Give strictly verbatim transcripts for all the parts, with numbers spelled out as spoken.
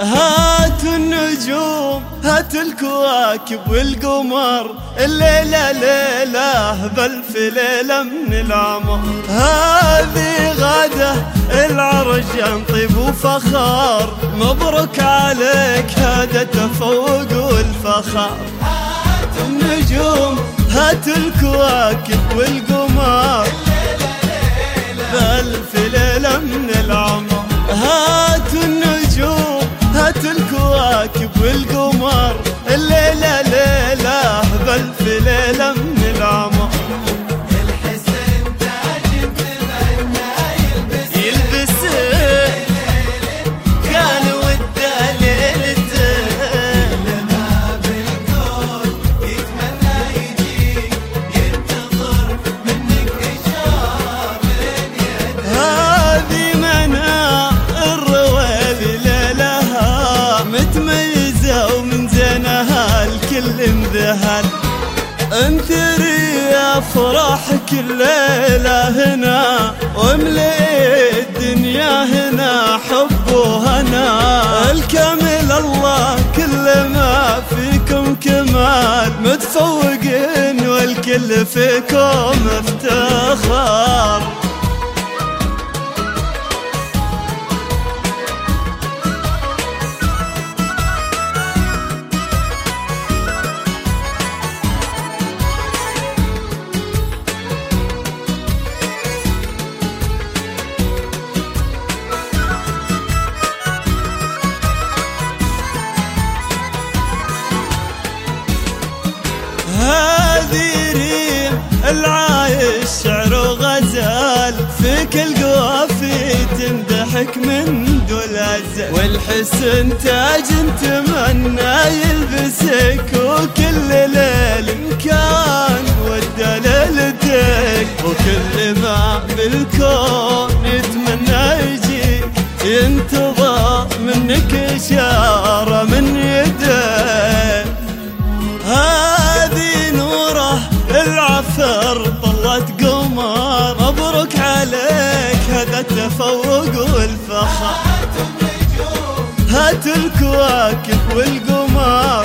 هات النجوم هات الكواكب والقمر، الليلة ليلة بألف ليلة من العمر. هذه غادة العرش ينطيب وفخار، مبروك عليك هذا التفوق والفخار. هات النجوم هات الكواكب والقمر، بألف ليلة من العمر. هات النجوم هات الكواكب والقمر، الليلة ليلة بألف ليلة من العمر. الحسن تاج تمنى يلبسه يلبسه كان وده ليلته، لما بالكون يتمنى يجيك ينتظر منك إشارة من يده. هذه منى الرويل ليلها متميزة ومن زينها الكل انذهل. انثري افراحك الليلة هنا، واملئ الدنيا هنا حب وهنا. الكامل الله كل ما فيكم كمال، متفوقين والكل فيكم افتخار. هذه ريم العايش شعر وغزال، فيك القوافي تمدحك من دول أزل. والحسن تاج تمنى يلبسك، وكل ليل كان وده ليلتك. وكل ما بالكون يتمنى يجيك ينتظر منك إشارة من يدك. هذه نوره العفر طلت قمر، مبروك عليك هذا التفوق والفخر. هات النجوم هات الكواكب والقمر،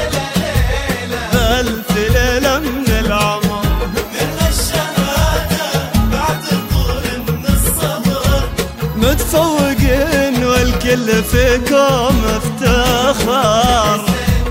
بألف ليلة من العمر. من الشهادة بعد طول من الصبر، متفوقين والكل فيكم افتخار.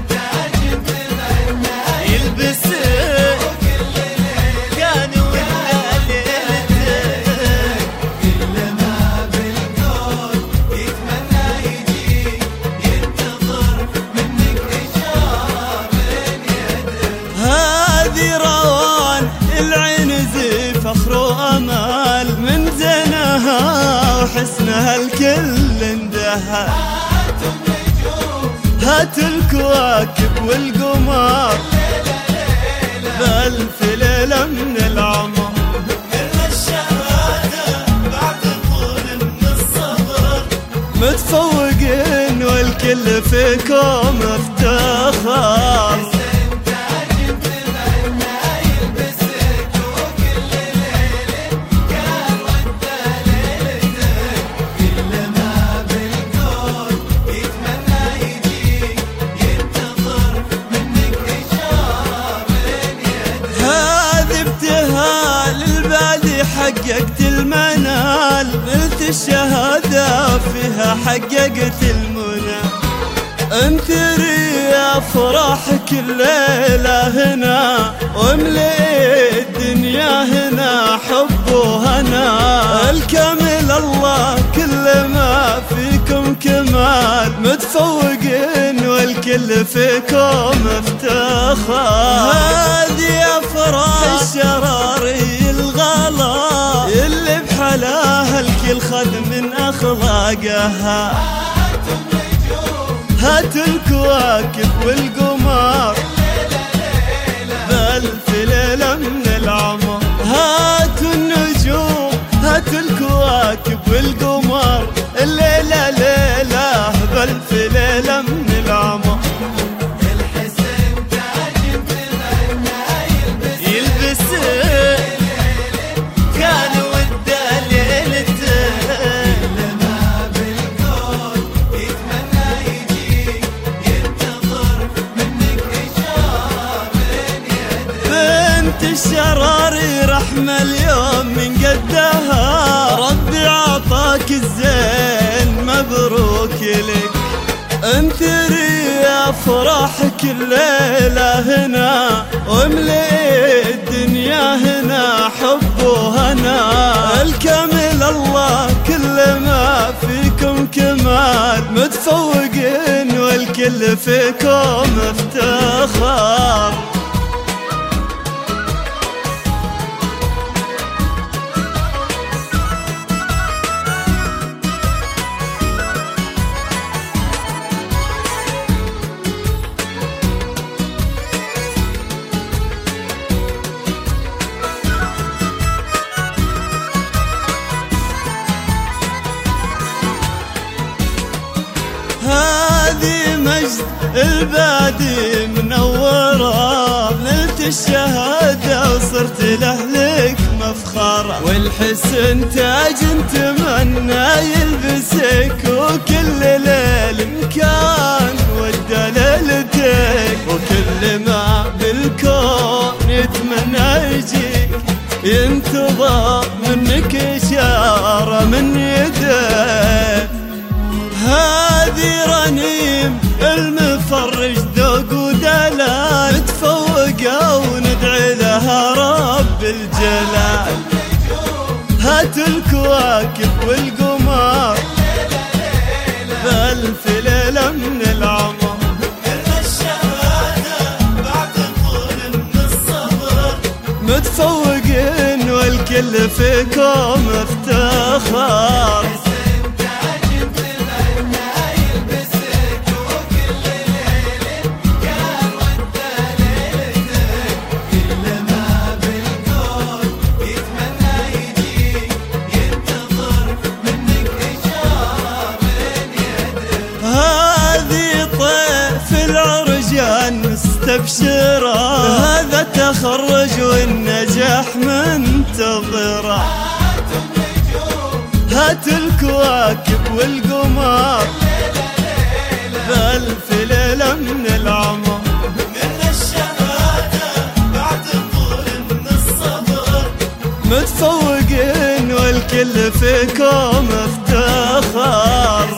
فخر وأمال من زينها وحسنها الكل اندهى. هات النجوم هات الكواكب والقمر، بألف ليلة من العمر. من الشهادة بعد طول من الصبر، متفوقين والكل فيكم افتخار. حققت المنال، نلت الشهادة فيها حققت المنى. انثري افراحك الليلة هنا، واملئ الدنيا هنا حب وهنا. الكامل الله كل ما فيكم كمال، متفوقين والكل فيكم افتخار. هذه افراح الشراري الغلا، اللي بحلاها الكل خذ من اخلاقها. هات النجوم هات الكواكب والقمر، بألف ليلة من العمر. هات النجوم هات الكواكب والقمر، الليلة ليلة بألف ليلة من العمر. الحسن تاج تمنى يلبسه يلبسه كان وده ليلته، لما بالكون يتمنى انت الشراري رحمة اليوم من قدها، ربي عطاك الزين مبروك لك. انثري افراحك الليلة هنا، واملئ الدنيا هنا حب وهنا. الكامل الله كل ما فيكم كمال، متفوقين والكل فيكم افتخار. هذه مجد البادي منورة، نلت الشهادة وصرت لأهلك مفخرة. والحسن تاج نتمنى يلبسك، وكل ليل مكان ودى ليلتك. وكل ما بالكون يتمنى يجيك، ينتظر منك إشارة من يدك. هذه رنيم المفرج ذوق ودلال، متفوقة وندعي لها رب الجلال. هات الكواكب والقمر بألف ليلة من العمر، بعد طول من الصبر. متفوقين والكل فيكم افتخار. مستبشرة هذا تخرج والنجاح منتظرة. هات الكواكب والقمر بألف ليلة من العمر، من الشهادة بعد طول من الصبر. متفوقين والكل فيكم افتخار.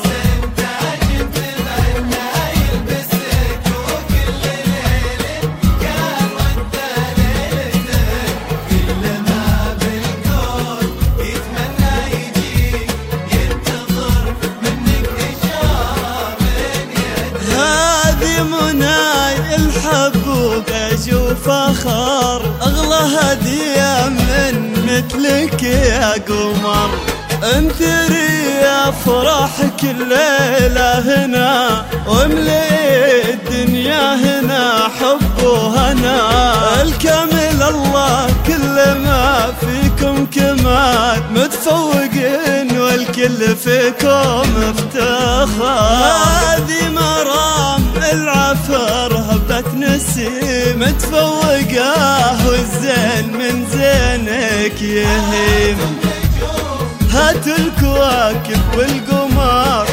الحبوب أجو فخر، أغلى هدية من مثلك يا قمر. انثري أفراحك الليلة هنا، واملئ الدنيا هنا حب وهنا. الكامل الله كل ما فيكم كمال، متفوقين والكل فيكم افتخار. هذه مرام العفر هبت نسيم، متفوقه والزين من زينك يهيم. هات الكواكب والقمر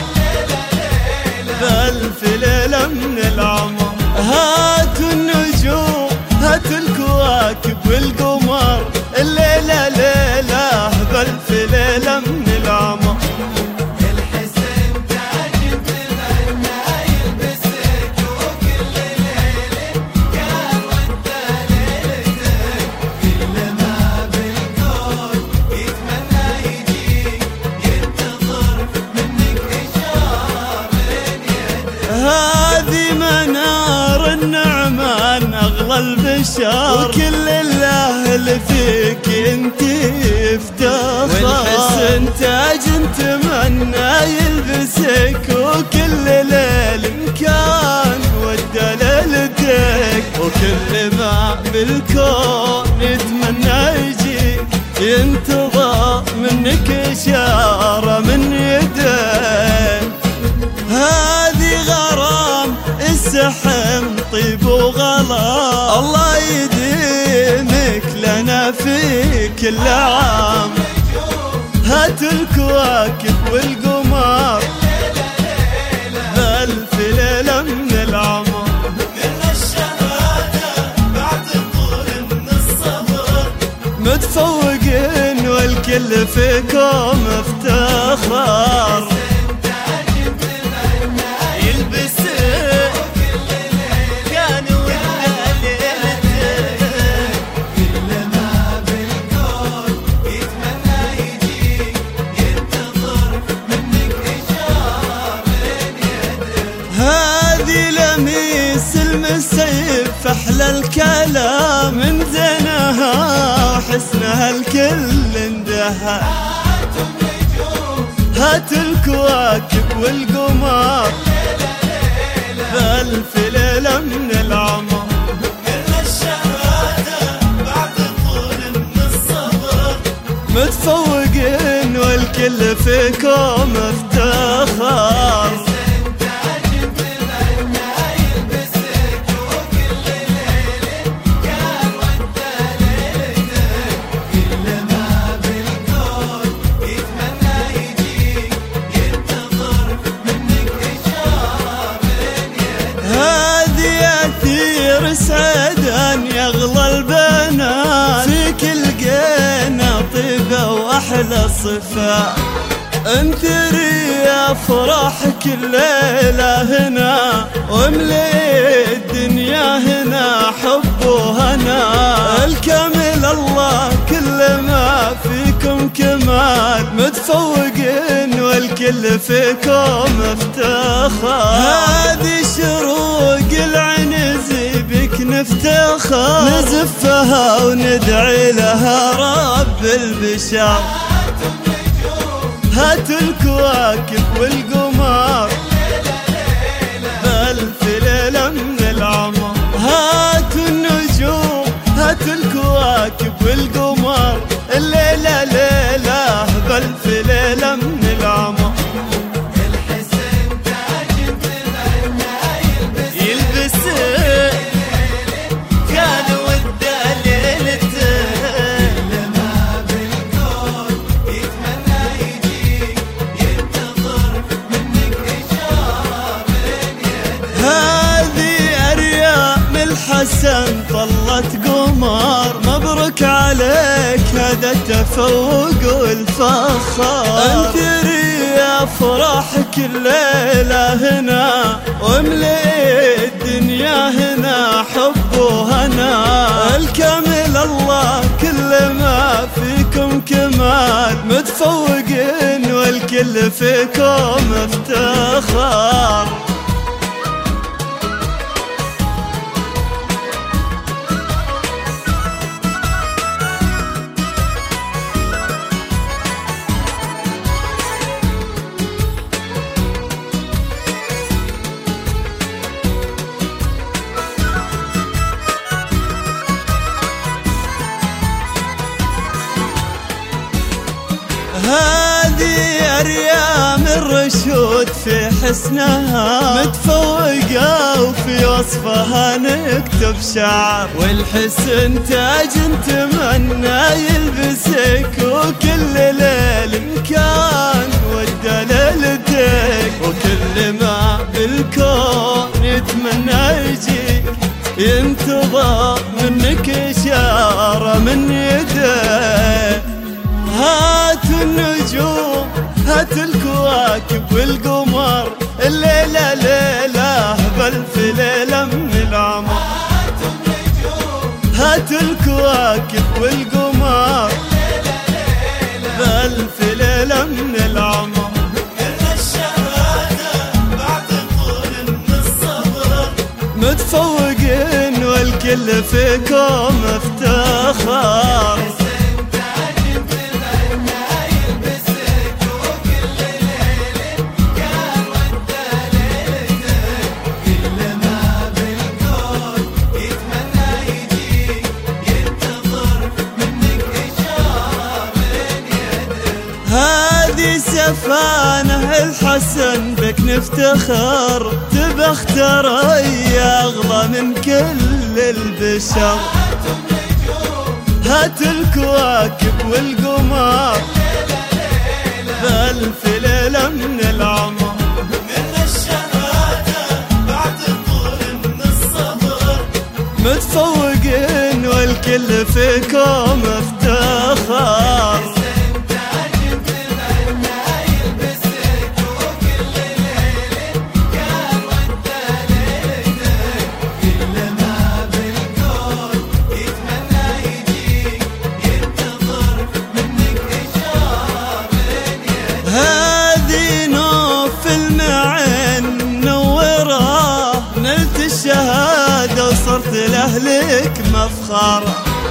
بألف ليلة من العمر. هات النجوم هات الكواكب والقمر، الليلة ليلة بألف ليلة من العمر. هذه منار النعمان أغلى البشر، وكل الله فيك انت افتخار. والحسن تاج نتمنى يلبسك، وكل ليل مكان ودى ليلتك. وكل ما بالكون يتمنى يجيك، ينتظر منك إشارة من يدك. هذه غرام السحم طيب وغلا، الله يديمك لنا في كل عام. هات الكواكب والقمر بألف ليلة من العمر، من الشهادة بعد طول من الصبر. والكل فيكم افتخر. هذه لميس المسيف أحلى الكلام من زينها وحسنها الكل اندهى. هات الكواكب والقمر بألف ليلة من العمر. قلنا الشهادة بعد طول من الصبر. متفوقين والكل فيكم افتخر. سعدا يغلى البنات فيك لقينا طيبة وأحلى صفات. انثري يا فرح كل ليلة هنا واملي الدنيا هنا حب وهنا. الكامل الله كل ما فيكم كمال. متفوقين والكل فيكم افتخار. هذه شروق العنز بك نفتخر. نزفها وندعي لها رب البشر. هات الكواكب والقمر بألف ليلة من العمر. هات النجوم هات الكواكب والقمر الليلة ليلة بألف ليلة من العمر. الحسن تاج طلعنا يلبس يلبس كان وده ليلته. لما بالكون يتمنى يجيك ينتظر منك إشارة من يدك. هذه أريام الحسن طلت قمر. مبروك عليك هذا التفوق والفخر. انثري يا فرح كل ليلة هنا واملي الدنيا هنا حب وهنا. الكامل الله كل ما فيكم كمال. متفوقين والكل فيكم افتخار. هذه أريام الرشود في حسنها. متفوقة وفي وصفها نكتب شعر. والحسن تاج نتمنى يلبسك وكل ليل مكان وده ليلتك. وكل ما بالكون يتمنى يجيك ينتظر منك إشارة من يدك. هات النجوم هات الكواكب والقمر الليلة ليلة بألف ليلة من العمر. هات الكواكب والقمر بألف ليلة من العمر. قلنا الشهادة بعد طول من الصبر. متفوقين والكل فيكم افتخار. هذه سفانة الحسن بك نفتخر. تبخ ترى أغلى من كل البشر. هات الكواكب والقمر بألف ليلة من العمر. قلنا الشهادة بعد طول من الصبر. متفوقين والكل فيكم افتخار. واهلك مفخر.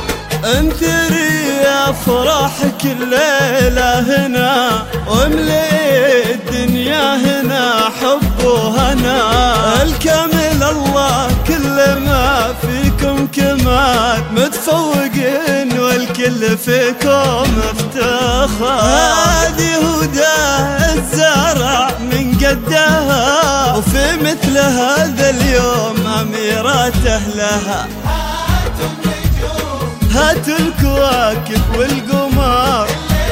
انثري افراحك الليلة هنا، واملئ الدنيا هنا حب وهنا. الكامل الله كل ما فيكم كمال، متفوقين والكل فيكم افتخار. هذه هداه الزرع من قدها، وفي مثل هذا اليوم أميرات أهلها. هاتوا الكواكب والقمر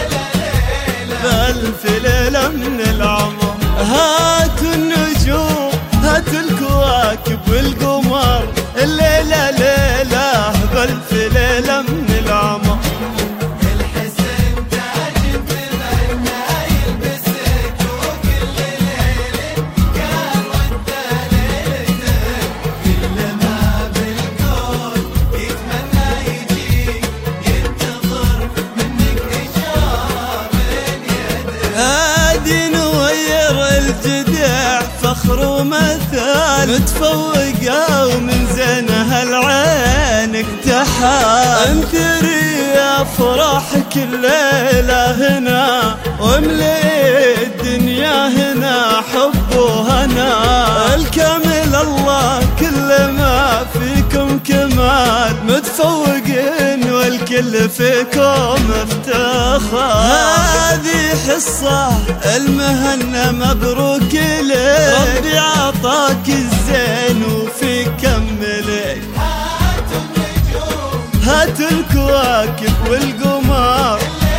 بألف ليلة من العمر. هاتوا النجوم، هاتوا الكواكب والقمر، الليلة ليلة بألف ليلة من العمر. الحسن تاج بمنى يلبسك، وكل ليلة كان وده ليلتك. كل ما بالكون يتمنى يجيك، ينتظر منك إشارة من يدك. هادي نوير الجدع فخر ومثال، متفوقة ومن زينها العين اكتحال. انثري افراحك الليلة هنا، واملئ الدنيا هنا حب وهنا. الكامل الله كل ما فيكم كمال، متفوقين والكل فيكم افتخار. هذه حصة المهنة مبروك لك، ربي عطاك الزين وفيك كملك. هاتوا النجوم، هاتوا الكواكب والقمر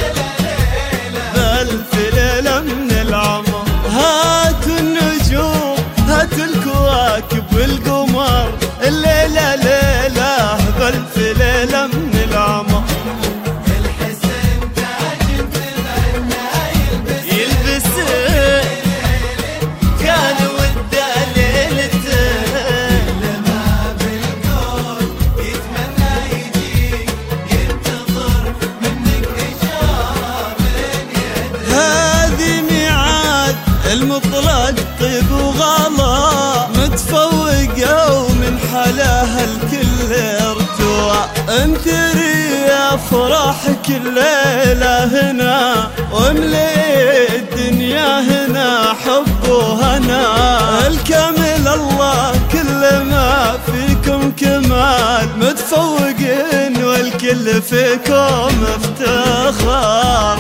بألف ليلة من العمر. هاتوا النجوم، هاتوا الكواكب والقمر، الليلة ليلة بألف ليلة من العمر. الحسن تاج بمنى يلبسك، يلبسك كان وده ليلته. لما بالكون يتمنى يجيك، ينتظر منك إشارة من يدك. هذه ميعاد المطلق طيب وغلا، متفوقة ومن حلاها الكل ارتوى. انثري افراحك الليلة هنا، واملئ الدنيا هنا حب وهنا. الكامل الله كل ما فيكم كمال، متفوقين والكل فيكم افتخار.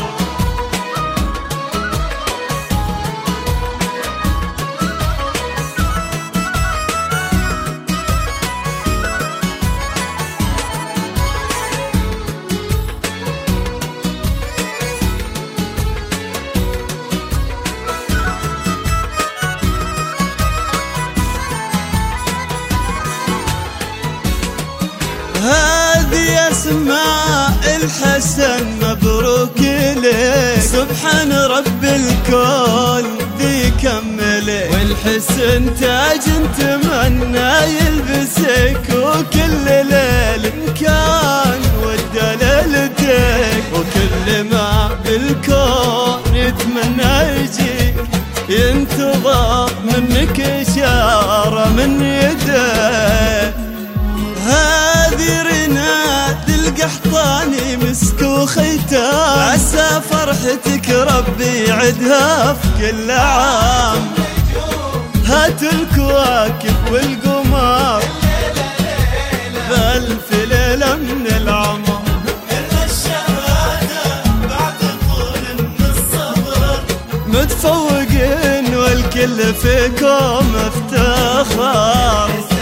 هذه أسماء الحسن مبروك لك، سبحان رب الكون ذي كملك. والحسن تاج نتمنى يلبسك، وكل ليل كان وده ليلتك. وكل ما بالكون يتمنى يجيك، ينتظر منك إشارة من يدك. هذه رناد القحطاني مسك وختام، عسى فرحتك ربي يعدها في كل عام. هاتوا الكواكب والقمر بألف ليلة من العمر. إن الشهادة بعد طول من الصبر، متفوقين والكل فيكم افتخار.